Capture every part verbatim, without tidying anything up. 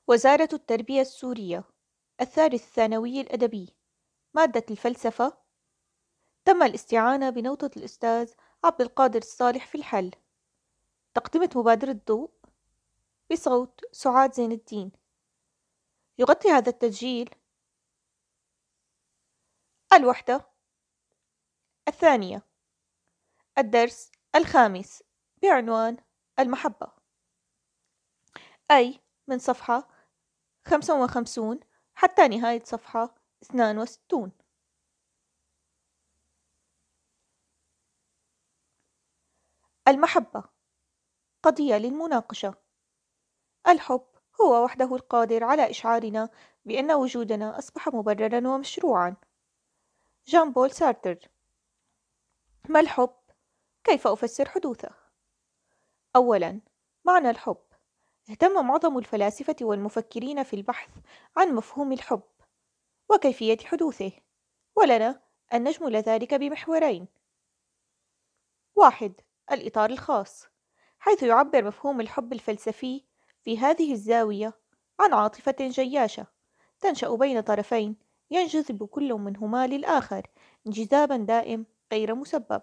وزارة التربية السورية. الثالث الثانوي الأدبي. مادة الفلسفة. تم الاستعانة بنوتة الأستاذ عبد القادر الصالح في الحل. تقدمة مبادرة ضوء بصوت سعاد زين الدين. يغطي هذا التسجيل الوحدة الثانية، الدرس الخامس، بعنوان المحبة، أي من صفحة خمسة وخمسين حتى نهاية صفحة اثنين وستين. المحبة قضية للمناقشة. الحب هو وحده القادر على إشعارنا بأن وجودنا أصبح مبررا ومشروعا. جان بول سارتر. ما الحب؟ كيف أفسر حدوثه؟ أولا، معنى الحب. اهتم معظم الفلاسفة والمفكرين في البحث عن مفهوم الحب وكيفية حدوثه، ولنا أن نجمل ذلك بمحورين. واحد، الإطار الخاص، حيث يعبر مفهوم الحب الفلسفي في هذه الزاوية عن عاطفة جياشة تنشأ بين طرفين ينجذب كل منهما للآخر انجذابا دائم غير مسبب.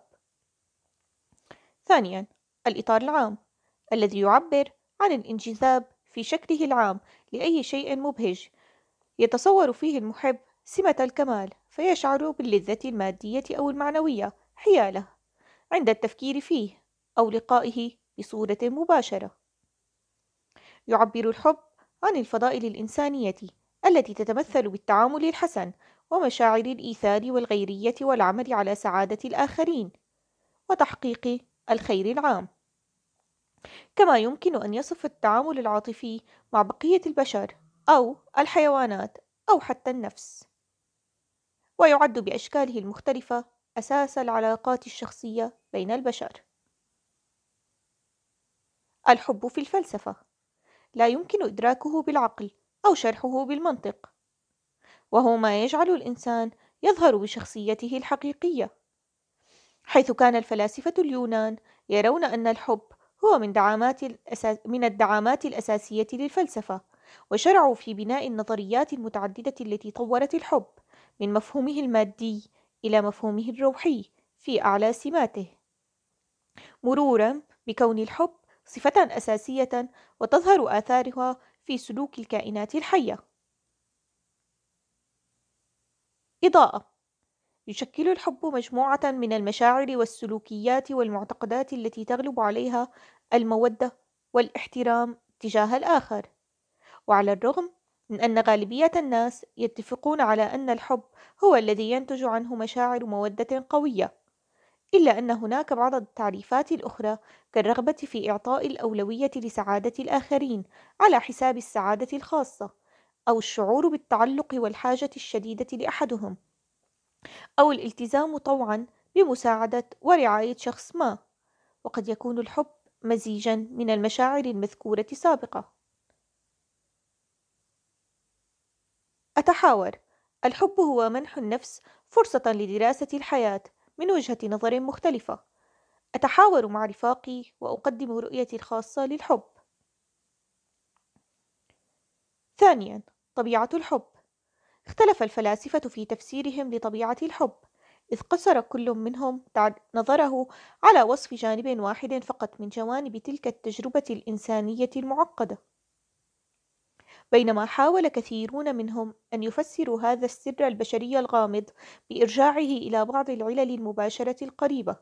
ثانيا، الإطار العام، الذي يعبر عن الانجذاب في شكله العام لأي شيء مبهج يتصور فيه المحب سمة الكمال، فيشعر باللذة المادية أو المعنوية حياله عند التفكير فيه أو لقائه بصورة مباشرة. يعبر الحب عن الفضائل الإنسانية التي تتمثل بالتعامل الحسن ومشاعر الإيثار والغيرية والعمل على سعادة الآخرين وتحقيق الخير العام. كما يمكن أن يصف التعامل العاطفي مع بقية البشر أو الحيوانات أو حتى النفس، ويعد بأشكاله المختلفة أساس العلاقات الشخصية بين البشر. الحب في الفلسفة لا يمكن إدراكه بالعقل أو شرحه بالمنطق، وهو ما يجعل الإنسان يظهر بشخصيته الحقيقية، حيث كان الفلاسفة اليونان يرون أن الحب هو من دعامات الأساس من الدعامات الأساسية للفلسفة، وشرعوا في بناء النظريات المتعددة التي طورت الحب من مفهومه المادي إلى مفهومه الروحي في أعلى سماته، مرورا بكون الحب صفة أساسية وتظهر آثارها في سلوك الكائنات الحية. إضاءة. يشكل الحب مجموعة من المشاعر والسلوكيات والمعتقدات التي تغلب عليها المودة والاحترام تجاه الآخر، وعلى الرغم من أن غالبية الناس يتفقون على أن الحب هو الذي ينتج عنه مشاعر مودة قوية، إلا أن هناك بعض التعريفات الأخرى كالرغبة في إعطاء الأولوية لسعادة الآخرين على حساب السعادة الخاصة، أو الشعور بالتعلق والحاجة الشديدة لأحدهم، أو الالتزام طوعا بمساعدة ورعاية شخص ما. وقد يكون الحب مزيجا من المشاعر المذكورة سابقا. أتحاور. الحب هو منح النفس فرصة لدراسة الحياة من وجهة نظر مختلفة. أتحاور مع رفاقي وأقدم رؤيتي الخاصة للحب. ثانيا، طبيعة الحب. اختلف الفلاسفة في تفسيرهم لطبيعة الحب، إذ قصر كل منهم نظره على وصف جانب واحد فقط من جوانب تلك التجربة الإنسانية المعقدة، بينما حاول كثيرون منهم أن يفسروا هذا السر البشري الغامض بإرجاعه إلى بعض العلل المباشرة القريبة.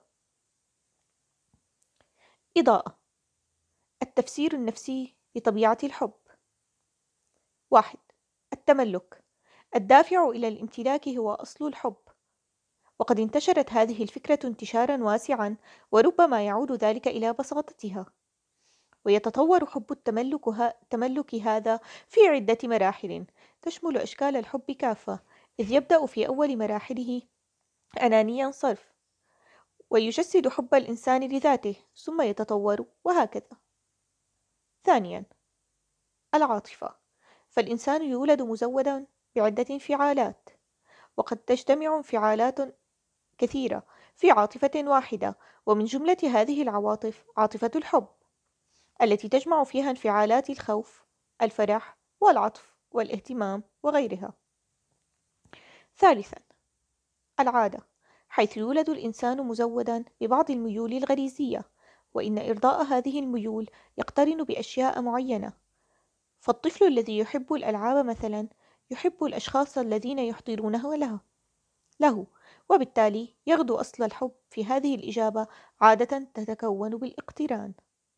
إضاءة. التفسير النفسي لطبيعة الحب. واحد. التملك. الدافع إلى الامتلاك هو أصل الحب، وقد انتشرت هذه الفكرة انتشارا واسعا، وربما يعود ذلك إلى بساطتها. ويتطور حب التملك, ها التملك هذا في عدة مراحل تشمل أشكال الحب كافة، إذ يبدأ في أول مراحله أنانيا صرف، ويجسد حب الإنسان لذاته، ثم يتطور وهكذا. ثانيا، العاطفة. فالإنسان يولد مزودا بعدة انفعالات، وقد تجتمع انفعالات كثيرة في عاطفة واحدة، ومن جملة هذه العواطف عاطفة الحب، التي تجمع فيها انفعالات الخوف، الفرح، والعطف والاهتمام وغيرها. ثالثا، العادة، حيث يولد الإنسان مزودا ببعض الميول الغريزية، وإن إرضاء هذه الميول يقترن بأشياء معينة. فالطفل الذي يحب الألعاب مثلا يحب الأشخاص الذين يحضرونه له له وبالتالي يغدو أصل الحب في هذه الإجابة عادة تتكون بالاقتران.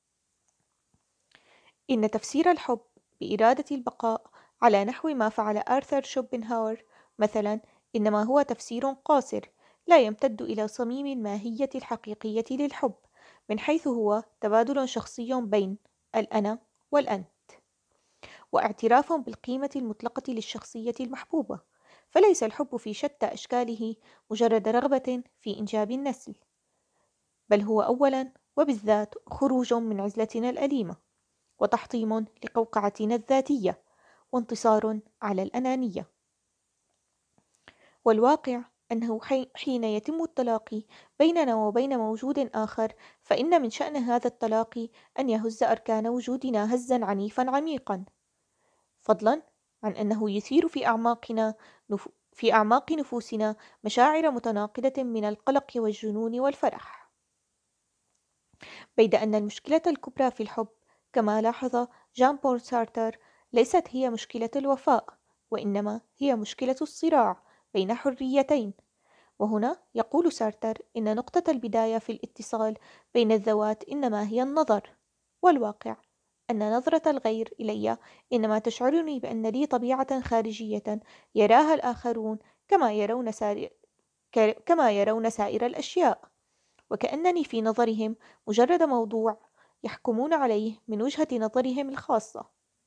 إن تفسير الحب بإرادة البقاء على نحو ما فعل آرثر شوبنهاور مثلا إنما هو تفسير قاصر لا يمتد إلى صميم الماهية الحقيقية للحب، من حيث هو تبادل شخصي بين الأنا والأنت، واعتراف بالقيمة المطلقة للشخصية المحبوبة. فليس الحب في شتى أشكاله مجرد رغبة في إنجاب النسل، بل هو أولا وبالذات خروج من عزلتنا الأليمة، وتحطيم لقوقعتنا الذاتية، وانتصار على الأنانية. والواقع أنه حين يتم التلاقي بيننا وبين موجود آخر، فإن من شأن هذا التلاقي أن يهز أركان وجودنا هزا عنيفا عميقا، فضلا عن أنه يثير في أعماقنا نف... في أعماق نفوسنا مشاعر متناقضة من القلق والجنون والفرح. بيد أن المشكلة الكبرى في الحب، كما لاحظ جان بول سارتر، ليست هي مشكلة الوفاء، وإنما هي مشكلة الصراع بين حريتين. وهنا يقول سارتر إن نقطة البداية في الاتصال بين الذوات إنما هي النظر، والواقع أن نظرة الغير إلي إنما تشعرني بأن لي طبيعة خارجية يراها الآخرون كما يرون سائر, كما يرون سائر الأشياء، وكأنني في نظرهم مجرد موضوع يحكمون عليه من وجهة نظرهم الخاصة.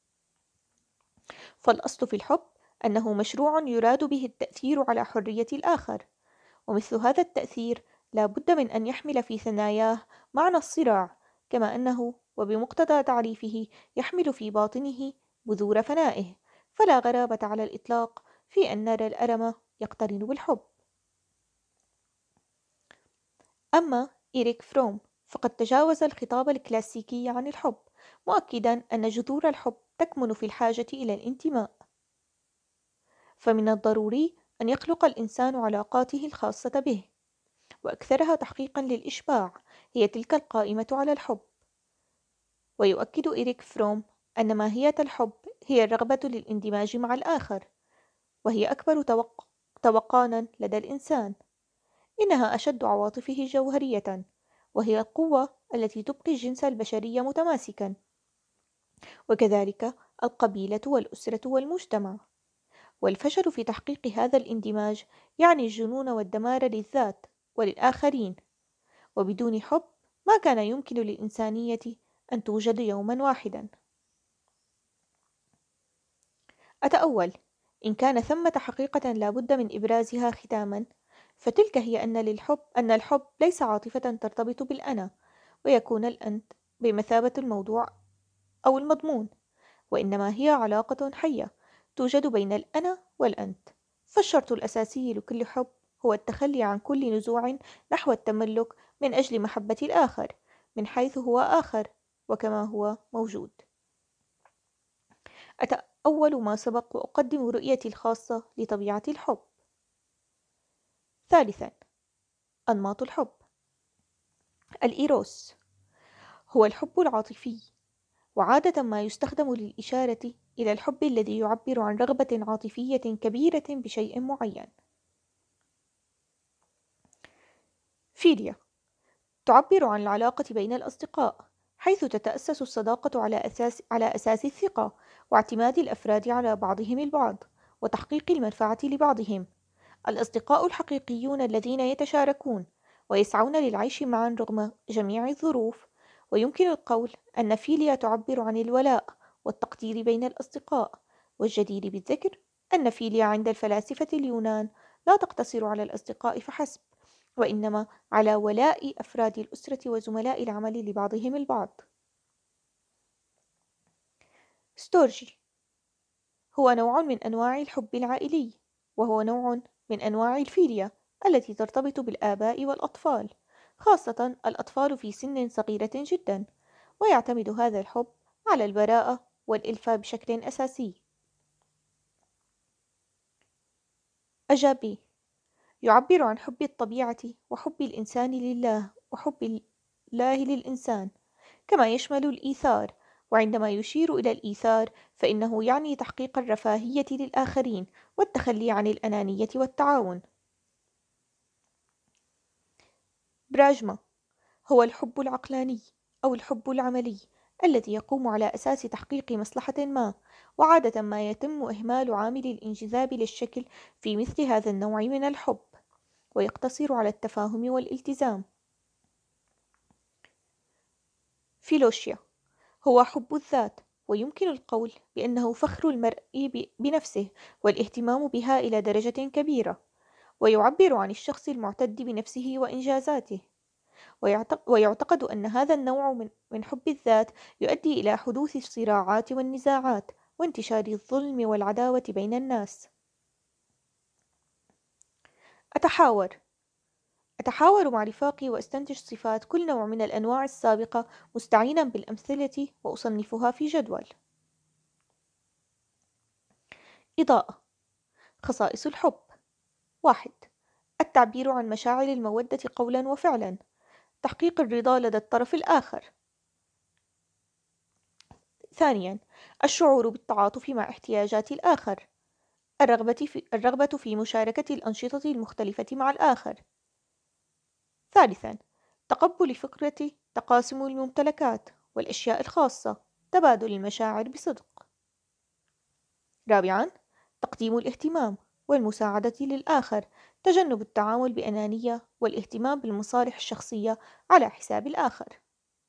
فالأصل في الحب أنه مشروع يراد به التأثير على حرية الآخر، ومثل هذا التأثير لا بد من أن يحمل في ثناياه معنى الصراع، كما أنه وبمقتضى تعريفه يحمل في باطنه بذور فنائه. فلا غرابة على الإطلاق في أن نرى الألم يقترن بالحب. أما إريك فروم فقد تجاوز الخطاب الكلاسيكي عن الحب، مؤكدا أن جذور الحب تكمن في الحاجة إلى الانتماء. فمن الضروري أن يخلق الإنسان علاقاته الخاصة به، وأكثرها تحقيقا للإشباع هي تلك القائمة على الحب. ويؤكد إريك فروم أن ماهية الحب هي الرغبة للاندماج مع الآخر، وهي أكبر توق... توقانا لدى الإنسان. إنها أشد عواطفه جوهرية، وهي القوة التي تبقي الجنس البشري متماسكا، وكذلك القبيلة والأسرة والمجتمع. والفشل في تحقيق هذا الاندماج يعني الجنون والدمار للذات وللآخرين، وبدون حب ما كان يمكن للإنسانية أن توجد يوما واحدا. أتأول إن كان ثمة حقيقة لا بد من إبرازها ختاما، فتلك هي أن للحب أن الحب ليس عاطفة ترتبط بالأنا ويكون الأنت بمثابة الموضوع أو المضمون، وإنما هي علاقة حية توجد بين الأنا والأنت. فالشرط الأساسي لكل حب هو التخلي عن كل نزوع نحو التملك من أجل محبة الآخر من حيث هو آخر وكما هو موجود. أتأول ما سبق وأقدم رؤيتي الخاصة لطبيعة الحب. ثالثا، أنماط الحب. الإيروس هو الحب العاطفي، وعادة ما يستخدم للإشارة إلى الحب الذي يعبر عن رغبة عاطفية كبيرة بشيء معين. فيليا تعبر عن العلاقة بين الأصدقاء، حيث تتأسس الصداقة على أساس, على أساس الثقة واعتماد الأفراد على بعضهم البعض وتحقيق المنفعة لبعضهم. الأصدقاء الحقيقيون الذين يتشاركون ويسعون للعيش معا رغم جميع الظروف. ويمكن القول أن فيليا تعبر عن الولاء والتقدير بين الأصدقاء. والجدير بالذكر أن فيليا عند الفلاسفة اليونان لا تقتصر على الأصدقاء فحسب، وإنما على ولاء أفراد الأسرة وزملاء العمل لبعضهم البعض. ستورجي هو نوع من أنواع الحب العائلي، وهو نوع من أنواع الفيليا التي ترتبط بالآباء والأطفال، خاصة الأطفال في سن صغيرة جدا، ويعتمد هذا الحب على البراءة والإلفة بشكل أساسي. أجابي: يعبر عن حب الطبيعة وحب الإنسان لله وحب الله للإنسان، كما يشمل الإيثار. وعندما يشير إلى الإيثار فإنه يعني تحقيق الرفاهية للآخرين والتخلي عن الأنانية والتعاون. براجما هو الحب العقلاني أو الحب العملي الذي يقوم على أساس تحقيق مصلحة ما، وعادة ما يتم إهمال عامل الانجذاب للشكل في مثل هذا النوع من الحب، ويقتصر على التفاهم والالتزام. فيلوشيا هو حب الذات، ويمكن القول بأنه فخر المرء بنفسه والاهتمام بها إلى درجة كبيرة، ويعبر عن الشخص المعتد بنفسه وإنجازاته. ويعتقد أن هذا النوع من من حب الذات يؤدي إلى حدوث الصراعات والنزاعات وانتشار الظلم والعداوة بين الناس. أتحاور أتحاور مع رفاقي وأستنتج صفات كل نوع من الأنواع السابقة مستعينا بالأمثلة وأصنفها في جدول. إضاءة. خصائص الحب: واحد. التعبير عن مشاعر المودة قولا وفعلا، تحقيق الرضا لدى الطرف الآخر. ثانيا، الشعور بالتعاطف مع احتياجات الآخر، الرغبة في, الرغبة في مشاركة الأنشطة المختلفة مع الآخر. ثالثا، تقبل فكرة تقاسم الممتلكات والأشياء الخاصة، تبادل المشاعر بصدق. رابعا، تقديم الاهتمام والمساعدة للآخر، تجنب التعامل بأنانية والاهتمام بالمصالح الشخصية على حساب الآخر.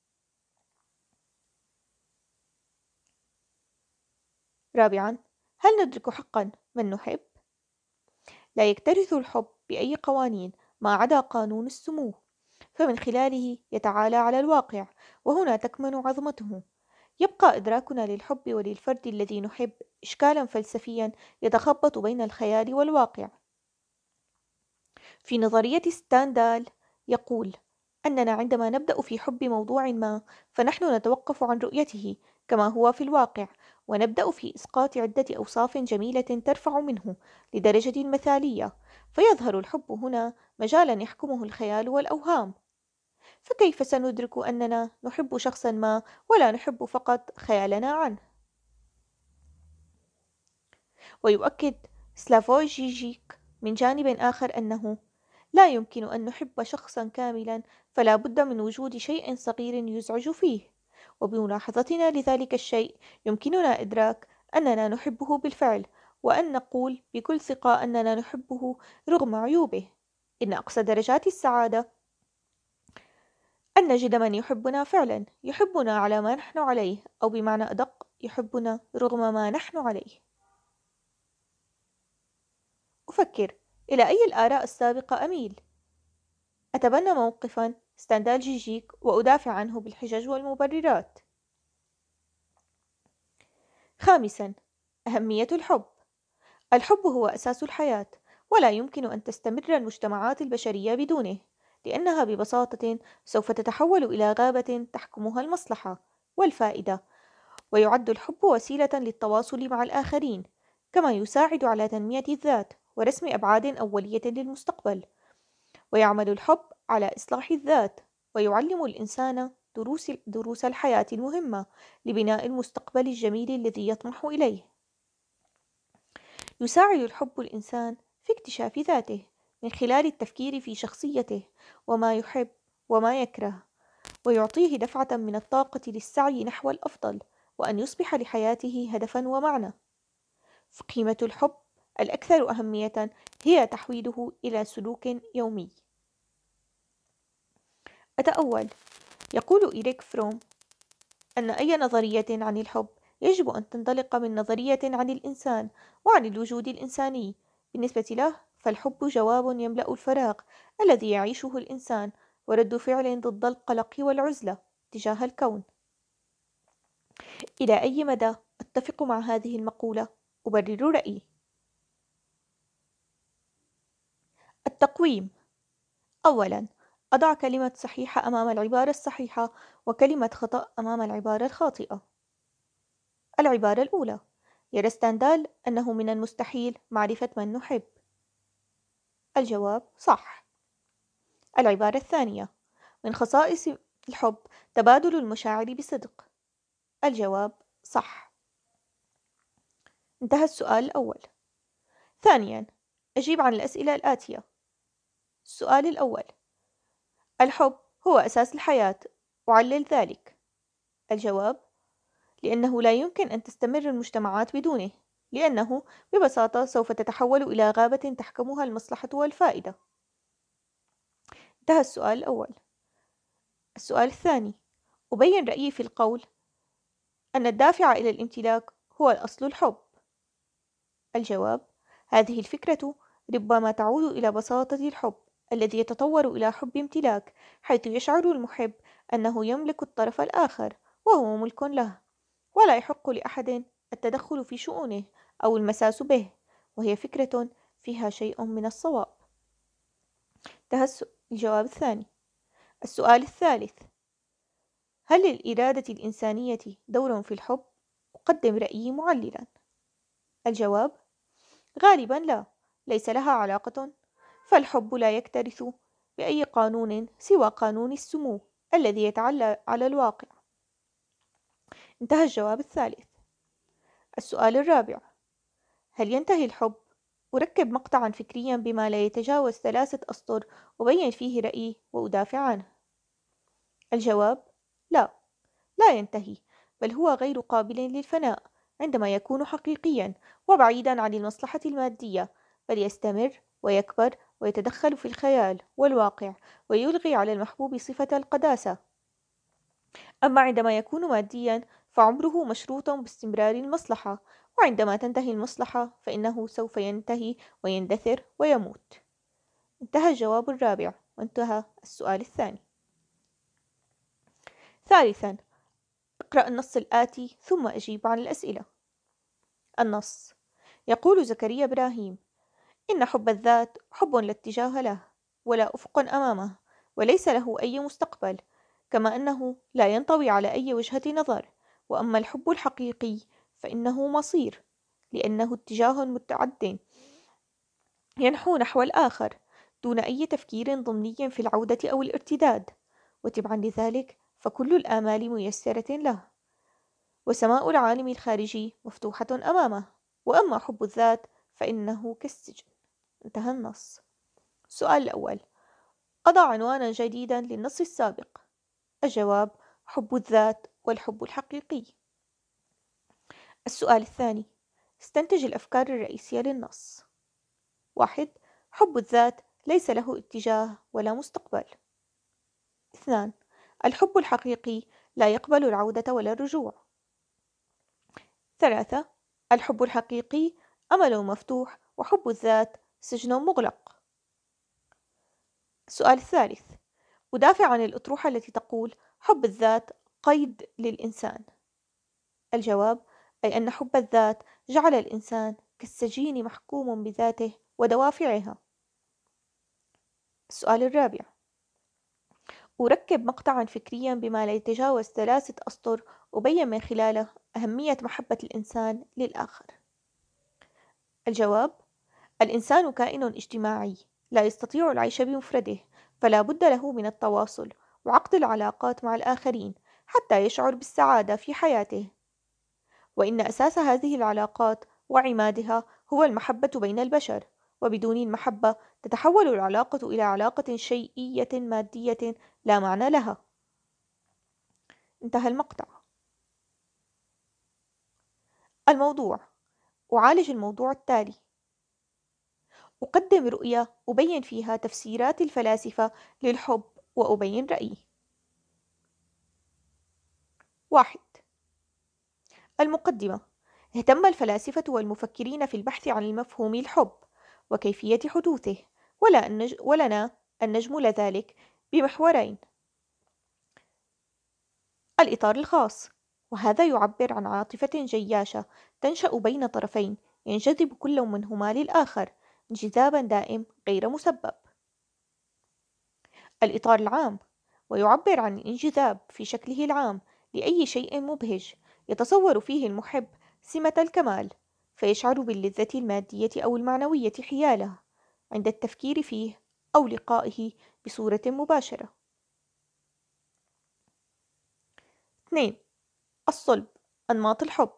رابعا، هل ندرك حقا من نحب؟ لا يكترث الحب بأي قوانين ما عدا قانون السمو، فمن خلاله يتعالى على الواقع، وهنا تكمن عظمته. يبقى إدراكنا للحب وللفرد الذي نحب إشكالا فلسفيا يتخبط بين الخيال والواقع. في نظرية ستاندال يقول أننا عندما نبدأ في حب موضوع ما فنحن نتوقف عن رؤيته كما هو في الواقع، ونبدأ في إسقاط عدة أوصاف جميلة ترفع منه لدرجة مثالية، فيظهر الحب هنا مجالا يحكمه الخيال والأوهام. فكيف سندرك أننا نحب شخصا ما ولا نحب فقط خيالنا عنه؟ ويؤكد سلافوي جيجيك من جانب آخر أنه لا يمكن أن نحب شخصا كاملا، فلا بد من وجود شيء صغير يزعج فيه، وبملاحظتنا لذلك الشيء يمكننا إدراك أننا نحبه بالفعل، وأن نقول بكل ثقة أننا نحبه رغم عيوبه. إن أقصى درجات السعادة أن نجد من يحبنا فعلا، يحبنا على ما نحن عليه، أو بمعنى أدق يحبنا رغم ما نحن عليه. أفكر إلى أي الآراء السابقة أميل؟ أتبنى موقفا ستاندال جيجيك وأدافع عنه بالحجج والمبررات. خامسا، أهمية الحب. الحب هو أساس الحياة، ولا يمكن أن تستمر المجتمعات البشرية بدونه، لأنها ببساطة سوف تتحول إلى غابة تحكمها المصلحة والفائدة. ويعد الحب وسيلة للتواصل مع الآخرين، كما يساعد على تنمية الذات ورسم أبعاد أولية للمستقبل. ويعمل الحب على إصلاح الذات، ويعلم الإنسان دروس, دروس الحياة المهمة لبناء المستقبل الجميل الذي يطمح إليه. يساعد الحب الإنسان في اكتشاف ذاته من خلال التفكير في شخصيته وما يحب وما يكره، ويعطيه دفعة من الطاقة للسعي نحو الأفضل، وأن يصبح لحياته هدفا ومعنى. فقيمة الحب الأكثر أهمية هي تحويله إلى سلوك يومي. أتأول. يقول إيريك فروم أن أي نظرية عن الحب يجب أن تنطلق من نظرية عن الإنسان وعن الوجود الإنساني. بالنسبة له فالحب جواب يملأ الفراغ الذي يعيشه الإنسان، ورد فعل ضد القلق والعزلة تجاه الكون. إلى أي مدى أتفق مع هذه المقولة؟ أبرر رأيي. التقويم. أولا، أضع كلمة صحيحة أمام العبارة الصحيحة وكلمة خطأ أمام العبارة الخاطئة. العبارة الأولى: يرى ستاندال أنه من المستحيل معرفة من نحب. الجواب صح. العبارة الثانية: من خصائص الحب تبادل المشاعر بصدق. الجواب صح. انتهى السؤال الأول. ثانيا، أجيب عن الأسئلة الآتية. السؤال الأول: الحب هو أساس الحياة، وعلل ذلك. الجواب: لأنه لا يمكن أن تستمر المجتمعات بدونه، لأنه ببساطة سوف تتحول إلى غابة تحكمها المصلحة والفائدة. انتهى السؤال الأول. السؤال الثاني: أبين رأيي في القول أن الدافع إلى الامتلاك هو الأصل الحب. الجواب: هذه الفكرة ربما تعود إلى بساطة الحب الذي يتطور إلى حب امتلاك، حيث يشعر المحب أنه يملك الطرف الآخر وهو ملك له، ولا يحق لأحد التدخل في شؤونه أو المساس به، وهي فكرة فيها شيء من الصواب. انتهى الجواب الثاني. السؤال الثالث: هل للإرادة الإنسانية دور في الحب؟ أقدم رأيي معللا. الجواب: غالبا لا، ليس لها علاقة، فالحب لا يكترث بأي قانون سوى قانون السمو الذي يتعلى على الواقع. انتهى الجواب الثالث. السؤال الرابع: هل ينتهي الحب؟ أركب مقطعا فكريا بما لا يتجاوز ثلاثة أسطر أبين فيه رأيي وأدافع عنه. الجواب: لا، لا ينتهي، بل هو غير قابل للفناء عندما يكون حقيقيا وبعيدا عن المصلحة المادية، بل يستمر ويكبر ويتدخل في الخيال والواقع ويلغي على المحبوب صفة القداسة. أما عندما يكون ماديا فعمره مشروط باستمرار المصلحة، وعندما تنتهي المصلحة فإنه سوف ينتهي ويندثر ويموت. انتهى الجواب الرابع، وانتهى السؤال الثاني. ثالثا، اقرأ النص الآتي ثم أجيب عن الأسئلة. النص: يقول زكريا إبراهيم: إن حب الذات حب لا اتجاه له ولا أفق أمامه، وليس له أي مستقبل، كما أنه لا ينطوي على أي وجهة نظر. وأما الحب الحقيقي فإنه مصير، لأنه اتجاه متعد ينحو نحو الآخر دون أي تفكير ضمني في العودة أو الارتداد، وتبعا لذلك فكل الآمال ميسرة له، وسماء العالم الخارجي مفتوحة أمامه. وأما حب الذات فإنه كالسجن. انتهى النص. السؤال الأول: أضع عنوانا جديدا للنص السابق. الجواب: حب الذات والحب الحقيقي. السؤال الثاني: استنتج الأفكار الرئيسية للنص. واحد: حب الذات ليس له اتجاه ولا مستقبل. اثنان: الحب الحقيقي لا يقبل العودة ولا الرجوع. ثلاثة: الحب الحقيقي أمل مفتوح، وحب الذات سجن مغلق. السؤال الثالث: أدافع عن الأطروحة التي تقول حب الذات قيد للإنسان. الجواب: أي أن حب الذات جعل الإنسان كالسجين محكوم بذاته ودوافعها. السؤال الرابع: أركب مقطعا فكريا بما لا يتجاوز ثلاثة أسطر أبين من خلاله أهمية محبة الإنسان للآخر. الجواب: الإنسان كائن اجتماعي لا يستطيع العيش بمفرده، فلا بد له من التواصل وعقد العلاقات مع الآخرين حتى يشعر بالسعادة في حياته، وإن أساس هذه العلاقات وعمادها هو المحبة بين البشر، وبدون المحبة تتحول العلاقة إلى علاقة شيئية مادية لا معنى لها. انتهى المقطع. الموضوع: أعالج الموضوع التالي. أقدم رؤية أبين فيها تفسيرات الفلاسفة للحب وأبين رأيي. واحد. المقدمة: اهتم الفلاسفة والمفكرين في البحث عن المفهوم الحب وكيفية حدوثه، ولا أن ولنا أن نجمل ذلك بمحورين: الإطار الخاص، وهذا يعبر عن عاطفة جياشة تنشأ بين طرفين ينجذب كل منهما للآخر انجذابا دائم غير مسبب. الإطار العام، ويعبر عن الانجذاب في شكله العام لأي شيء مبهج يتصور فيه المحب سمة الكمال، فيشعر باللذة المادية أو المعنوية حياله، عند التفكير فيه أو لقائه بصورة مباشرة. اثنين. الصلب، أنماط الحب.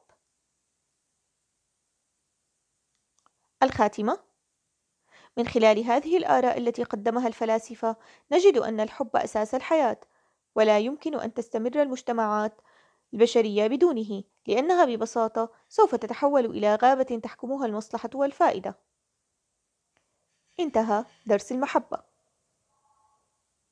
الخاتمة: من خلال هذه الآراء التي قدمها الفلاسفة نجد أن الحب أساس الحياة، ولا يمكن أن تستمر المجتمعات البشرية بدونه، لأنها ببساطة سوف تتحول إلى غابة تحكمها المصلحة والفائدة. انتهى درس المحبة.